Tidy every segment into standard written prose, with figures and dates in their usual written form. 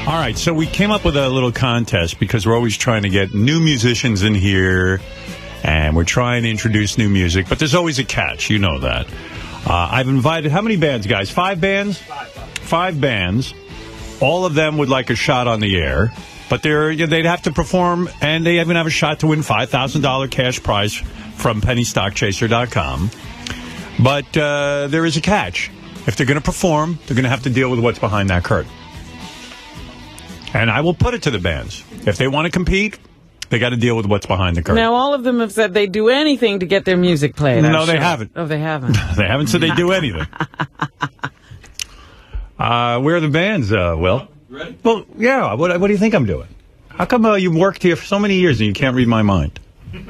All right, so we came up with a little contest because we're always trying to get new musicians in here, and we're trying to introduce new music, but there's always a catch. You know that. I've invited, how many bands, guys? 5 bands? 5 bands. All of them would like a shot on the air, but they'd have to perform, and they even have a shot to win $5,000 cash prize from pennystockchaser.com. But there is a catch. If they're going to perform, they're going to have to deal with what's behind that curtain. And I will put it to the bands. If they want to compete, they got to deal with what's behind the curtain. Now, all of them have said they'd do anything to get their music played. No, they haven't. Oh, they haven't. They haven't said they'd do anything. Where are the bands, Will? Ready? Well, yeah. What do you think I'm doing? How come you worked here for so many years and you can't read my mind?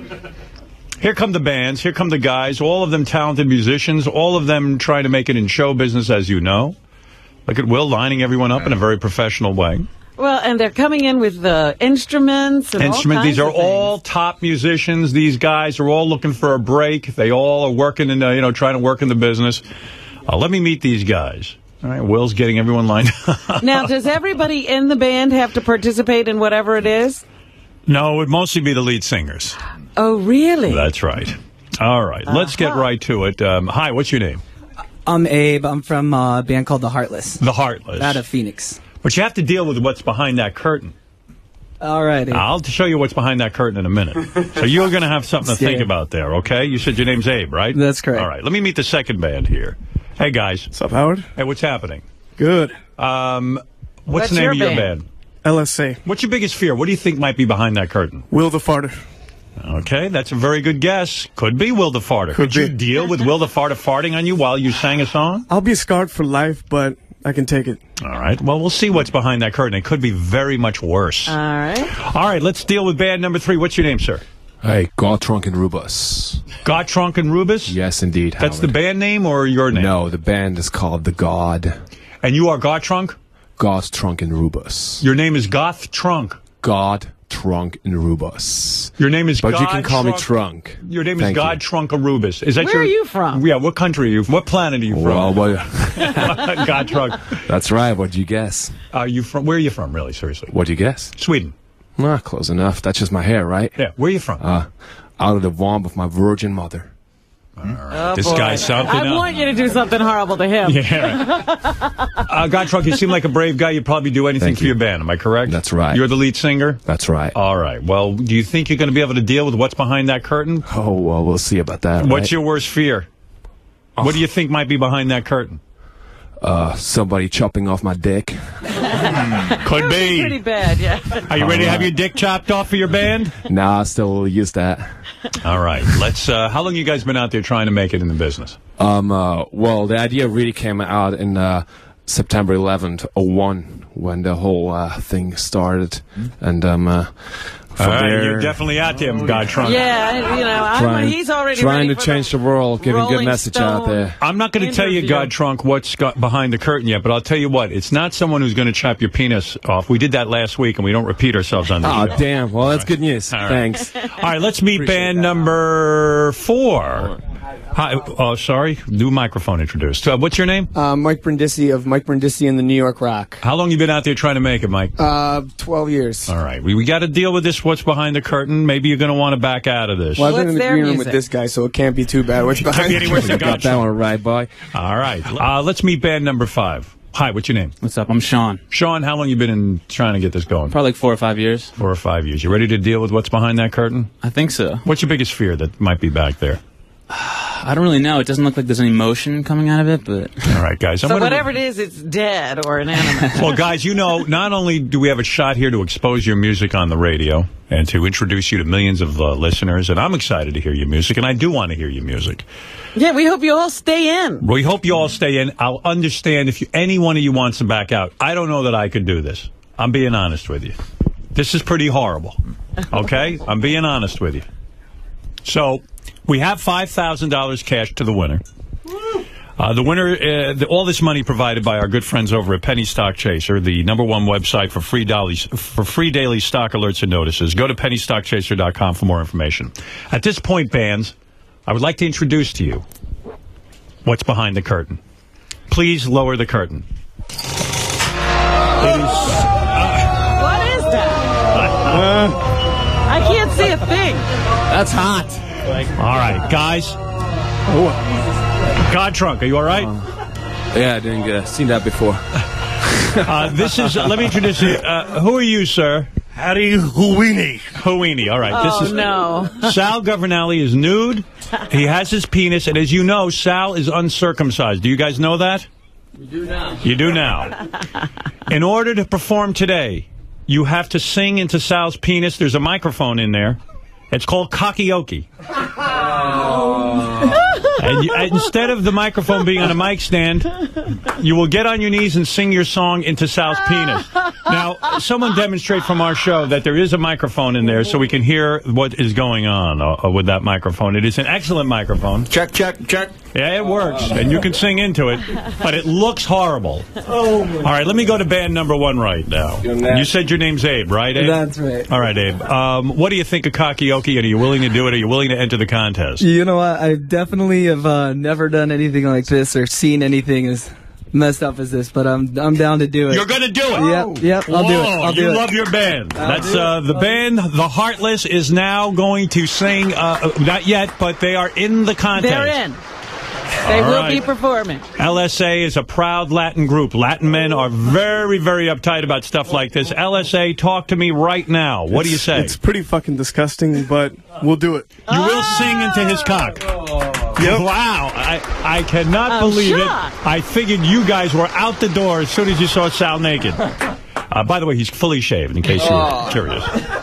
Here come the bands. Here come the guys. All of them talented musicians. All of them trying to make it in show business, as you know. Look at Will lining everyone up in a very professional way. Well, and they're coming in with instruments and all kinds These are of things. all top musicians. These guys are all looking for a break. They all are working in, trying to work in the business. Let me meet these guys. All right, Will's getting everyone lined up. Now, does everybody in the band have to participate in whatever it is? No, it would mostly be the lead singers. Oh, really? That's right. All right, let's get right to it. Hi, what's your name? I'm Abe. I'm from a band called The Heartless. The Heartless. Out of Phoenix. But you have to deal with what's behind that curtain. All right. I'll show you what's behind that curtain in a minute. So you're going to have something to think about there, okay? You said your name's Abe, right? That's correct. All right, let me meet the second band here. Hey, guys. What's up, Howard? Hey, what's happening? Good. What's the name of your band? LSA. What's your biggest fear? What do you think might be behind that curtain? Will the Farter. Okay, that's a very good guess. Could be Will the Farter. Could you be. deal with Will the Farter farting on you while you sang a song? I'll be scarred for life, but I can take it. All right. Well, we'll see what's behind that curtain. It could be very much worse. All right. All right, let's deal with band number 3. What's your name, sir? Hey, Gotrunk and Rubus. Gotrunk and Rubus? Yes, indeed, Howard. That's the band name or your name? No, the band is called The God. And you are Gotrunk? Gotrunk and Rubus. Your name is Goth Trunk. God, Trunk, and Rubus. Your name is But God you can call me Trunk. Trunk. Your name is Thank God you. Trunk Arubus. Is that Where are you from? Yeah, what country are you from? What planet are you Well, from? well, God Trunk. that's right. What'd you guess? Are you from? Where are you from, really, seriously? What'd you guess? Sweden. Nah, close enough. That's just my hair, right? Yeah, where are you from? Out of the womb of my virgin mother. Oh, this boy. guy's something I else. want you to do something horrible to him. Yeah. God Trunk, you seem like a brave guy. You'd probably do anything Thank for you. your band. Am I correct? That's right. You're the lead singer? That's right. All right. Well, do you think you're going to be able to deal with what's behind that curtain? Oh, well, we'll see about that. What's right? your worst fear? What do you think might be behind that curtain? Somebody chopping off my dick. Could be. Pretty bad, yeah. Are you ready to have your dick chopped off for your band? Nah, I still use that. All right. Let's. How long you guys been out there trying to make it in the business? Well, the idea really came out in September 11th, 01, when the whole thing started. And from there, you're definitely out there, God Trunk. Yeah, he's already trying ready to for change the world, giving a good Rolling message out Stone. there. I'm not going to tell you, Interview. God Trunk, what's behind the curtain yet, but I'll tell you what. It's not someone who's going to chop your penis off. We did that last week, and we don't repeat ourselves on this Oh, show. damn. Well, that's good news. All right. Thanks. All right, let's meet band number 4. Hi. Oh, sorry. New microphone introduced. What's your name? Mike Brindisi of Mike Brindisi and the New York Rock. How long you been out there trying to make it, Mike? 12 years. All right. We got to deal with this, what's behind the curtain. Maybe you're going to want to back out of this. Well, I've been What's in the their green room music? with this guy, so it can't be too bad. What's behind be any worse than You got that one right, boy. All right. Let's meet band number 5. Hi, what's your name? What's up? I'm Sean. Sean, how long you been trying to get this going? Probably like 4 or 5 years. 4 or 5 years. You ready to deal with what's behind that curtain? I think so. What's your biggest fear that might be back there? I don't really know. It doesn't look like there's any motion coming out of it, but... All right, guys. So whatever it is, it's dead or inanimate. Well, guys, not only do we have a shot here to expose your music on the radio and to introduce you to millions of listeners, and I'm excited to hear your music, and I do want to hear your music. Yeah, we hope you all stay in. We hope you all stay in. I'll understand if any one of you wants to back out. I don't know that I could do this. I'm being honest with you. This is pretty horrible. Okay? I'm being honest with you. So, we have $5,000 cash to the winner. The winner, all this money provided by our good friends over at Penny Stock Chaser, the #1 website for free daily stock alerts and notices. Go to pennystockchaser.com for more information. At this point, bands, I would like to introduce to you what's behind the curtain. Please lower the curtain. It is, I can't see a thing. That's hot. All right, guys. God Trunk, are you all right? Yeah, I didn't seen that before. This is, let me introduce you. Who are you, sir? Howdy, Hooini. Hooini, all right. Oh, This is no. Sal Governale is nude. He has his penis, and as you know, Sal is uncircumcised. Do you guys know that? We do now. You do now. In order to perform today, you have to sing into Sal's penis. There's a microphone in there. It's called Kakioke. And instead of the microphone being on a mic stand, you will get on your knees and sing your song into Sal's penis. Now, someone demonstrate from our show that there is a microphone in there so we can hear what is going on with that microphone. It is an excellent microphone. Check, check, check. Yeah, it works, and you can sing into it, but it looks horrible. All right, let me go to band number 1 right now. You said your name's Abe, right, Abe? That's right. All right, Abe. What do you think of Kakioke, and are you willing to do it? Are you willing to enter the contest? You know what? I definitely have never done anything like this or seen anything as messed up as this, but I'm down to do it. You're going to do it? Yep, I'll do it. I'll do you it. love your band. That's the band, The Heartless, is now going to sing, not yet, but they are in the contest. They're in. They will be performing. LSA is a proud Latin group. Latin men are very, very uptight about stuff like this. LSA, talk to me right now. What do you say? It's pretty fucking disgusting, but we'll do it. You will sing into his cock. Yep. Wow. I cannot believe shocked. it. I figured you guys were out the door as soon as you saw Sal naked. By the way, he's fully shaved, in case you're curious.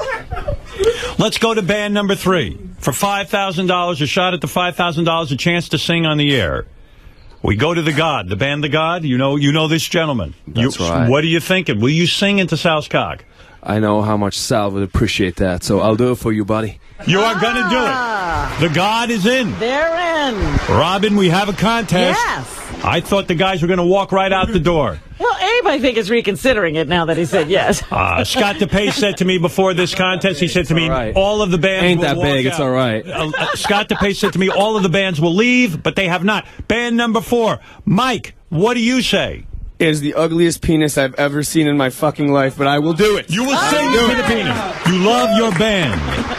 Let's go to band number 3. For $5,000, a shot at the $5,000, a chance to sing on the air. We go to The God, the band The God. You know this gentleman. That's right. What are you thinking? Will you sing into Sal's cock? I know how much Sal would appreciate that, so I'll do it for you, buddy. You are going to do it. The God is in. They're in. Robin, we have a contest. Yes. I thought the guys were going to walk right out the door. Well, Abe, I think, is reconsidering it now that he said yes. Scott DePace said to me before this contest, he said to me, right. all of the bands Ain't will that walk big, out. it's all right. Scott DePace said to me, all of the bands will leave, but they have not. Band number 4, Mike, what do you say? It is the ugliest penis I've ever seen in my fucking life, but I will do it. You will sing to the penis. You love your band.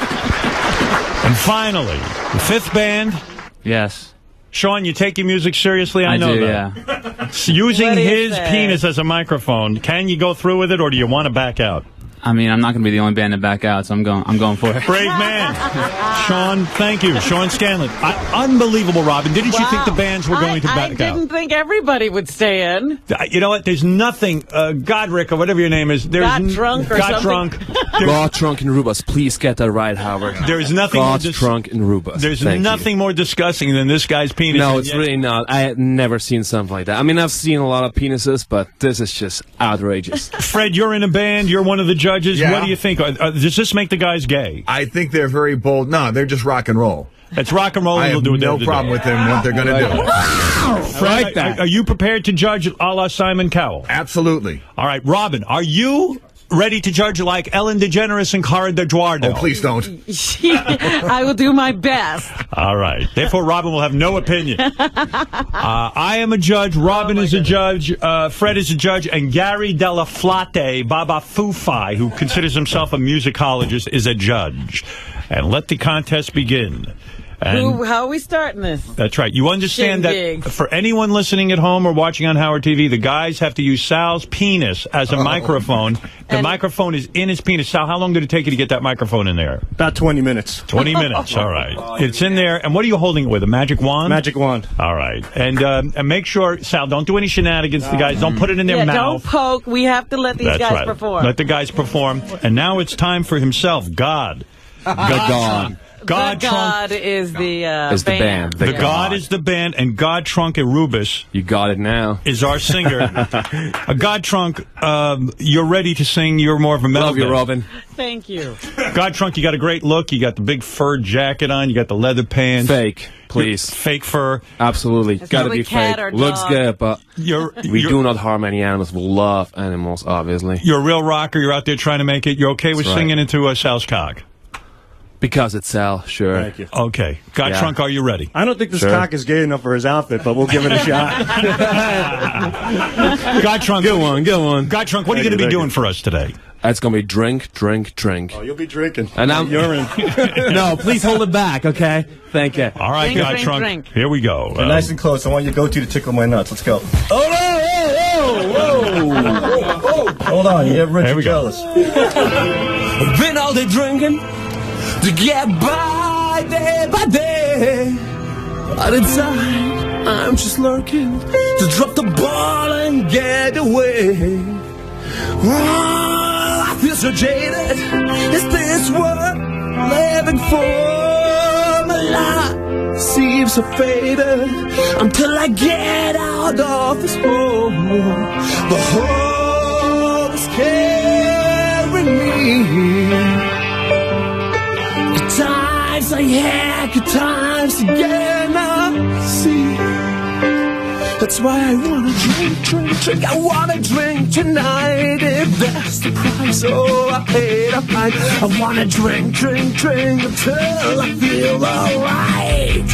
And finally, the 5th band. Yes. Sean, you take your music seriously? I know do, that. yeah. Using What do you his say? penis as a microphone, can you go through with it, or do you want to back out? I mean, I'm not going to be the only band to back out, so I'm going for it. Brave man. Sean, thank you. Sean Scanlon. Unbelievable, Robin. Didn't you think the bands were going to back out? I didn't think everybody would stay in. You know what? There's nothing, Godric, or whatever your name is. Got drunk or got something. drunk. God Trunk and Rubus, please get that right, Howard. There's nothing God more Trunk and Rubus. There's Thank nothing more disgusting than this guy's penis. No, And it's yet- really not. I had never seen something like that. I mean, I've seen a lot of penises, but this is just outrageous. Fred, you're in a band. You're one of the judges. Yeah. What do you think? Does this make the guys gay? I think they're very bold. No, they're just rock and roll. It's rock and roll. I and have they'll do what they no have to problem do. with them, what they're going to do. Fred, are you prepared to judge a la Simon Cowell? Absolutely. All right, Robin, are you ready to judge like Ellen DeGeneres and Cara DeGuardo? Oh, please don't. I will do my best. All right. Therefore, Robin will have no opinion. I am a judge. Robin is a judge. Fred is a judge. And Gary Delaflate Baba Fufai, who considers himself a musicologist, is a judge. And let the contest begin. And How are we starting this? that's right. You understand Shindig. that for anyone listening at home or watching on Howard TV, the guys have to use Sal's penis as a microphone. The microphone is in his penis. Sal, how long did it take you to get that microphone in there? About 20 minutes. 20 minutes. All right. It's in there. And what are you holding it with? A magic wand? Magic wand. All right. And make sure, Sal, don't do any shenanigans. The guys don't put it in their Yeah, mouth. don't poke. We have to let these That's guys right. perform. Let the guys perform. And now it's time for himself, God. God. God the Trunk. God is the Is the band. The God is the band, and God Trunk Erubis You got it now. is our singer. God Trunk, you're ready to sing. You're more of a metal Love you, guy. Robin. Thank you. God Trunk, you got a great look. You got the big fur jacket on. You got the leather pants. Fake, please. Fake fur. Absolutely. Gotta probably be cat fake. or Looks dog. good, but we you're, do not harm any animals. We love animals, obviously. You're a real rocker. You're out there trying to make it. You're okay with That's right. singing into Sal's cock? Because it's Sal, sure. Thank you. Okay. Godtrunk, are you ready? I don't think this Sure. cock is gay enough for his outfit, but we'll give it a shot. Godtrunk. Get one. Godtrunk, what are you going to be doing for us today? It's gonna be drink. Oh, you'll be drinking. And I'm urine. No, please hold it back, okay? Thank you. All right, Drink, Godtrunk. drink. Here we go. You're nice and close. I want your go-to to tickle my nuts. Let's go. Oh, whoa. Hold on. You're rich There we and go. jealous. Been all day drinking to get by day by day. But inside, I'm just lurking to drop the ball and get away. Oh, I feel so jaded. Is this what living for? My life seems so faded until I get out of this hole. The hole is carrying me. Good times I had, good times again I see. That's why I wanna drink. I wanna drink tonight if that's the price. Oh, I paid a pint. I wanna drink until I feel alright.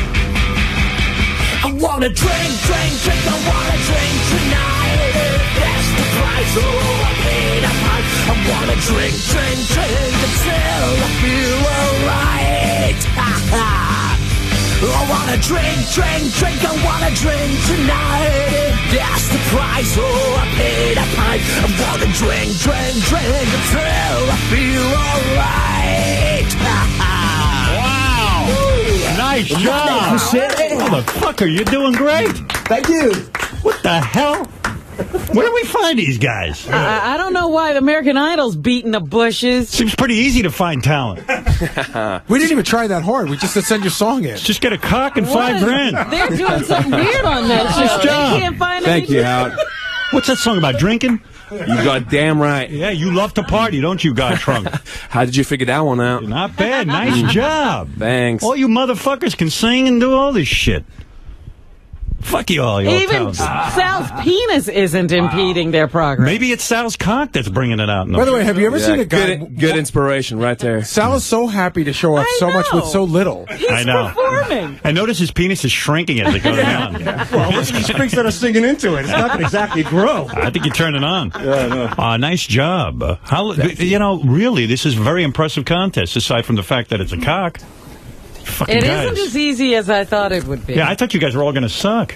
I wanna drink. I wanna drink tonight if that's the price. Oh, I paid a pint. I wanna drink until I feel alright. I wanna drink. I wanna drink tonight if that's the price. Oh, I paid a pint. I wanna drink until I feel alright. Wow. Nice job. Motherfucker, you're doing great. Thank you. What the hell? Where do we find these guys? I don't know why the American Idol's beating the bushes. Seems pretty easy to find talent. We didn't even try that hard. We just said send your song in. Just get a cock and What? $5,000. They're doing something weird on that show. job. They can't find Thank you, anything. Howard. What's that song about? Drinking? You got damn right. Yeah, you love to party, don't you, Godtrunk? How did you figure that one out? Not bad. Nice job. Thanks. All you motherfuckers can sing and do all this shit. Fuck you all, you're all Even talented. Sal's penis isn't impeding their progress. Maybe it's Sal's cock that's bringing it out. By the way, have you ever seen a guy? Good inspiration right there. Sal is so happy to show off I so much with know. so little. He's I know. performing. I notice his penis is shrinking as it goes down. Well, he speaks that are singing into it. It's not going to exactly grow. I think you turned it on. Yeah, I know. Nice job. Really, this is a very impressive contest, aside from the fact that it's a cock. Fucking It guys. isn't as easy as I thought it would be. Yeah, I thought you guys were all going to suck.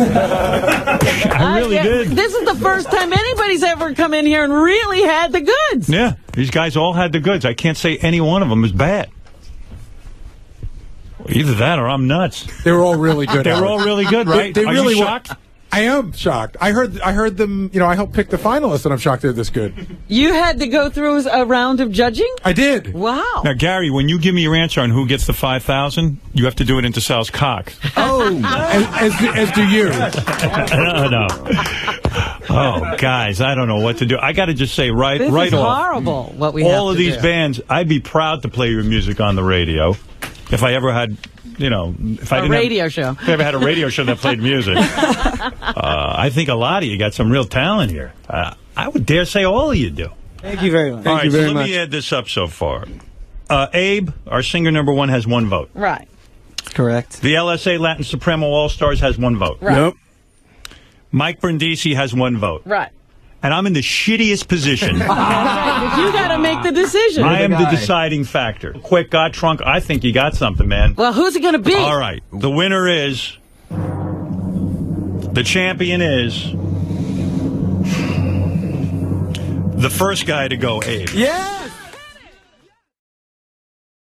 I really did. This is the first time anybody's ever come in here and really had the goods. Yeah, these guys all had the goods. I can't say any one of them is bad. Either that or I'm nuts. They were all really good. They were all really good, right? They Are really you were. shocked? I am shocked. I heard them. You know, I helped pick the finalists, and I'm shocked they're this good. You had to go through a round of judging? I did. Wow. Now, Gary, when you give me your answer on who gets the 5,000, you have to do it into Sal's cock. Oh, as do you. No. Oh, guys, I don't know what to do. I got to just say right This is off. horrible, what we have All of to these do. bands, I'd be proud to play your music on the radio. If I ever had, if I A didn't radio have, show. If I ever had a radio show that played music. I think a lot of you got some real talent here. I would dare say all of you do. Thank you very much. All right, so let me add this up so far. Abe, our singer number one, has 1 vote. Right. Correct. The LSA Latin Supremo All-Stars has 1 vote. Right. Nope. Mike Brindisi has 1 vote. Right. And I'm in the shittiest position. That's right, 'cause you got to make the decision. I am the deciding factor. Quick, Godtrunk, I think you got something, man. Well, who's it going to be? All right. The winner is... The champion is... The first guy to go, Abe. Yes!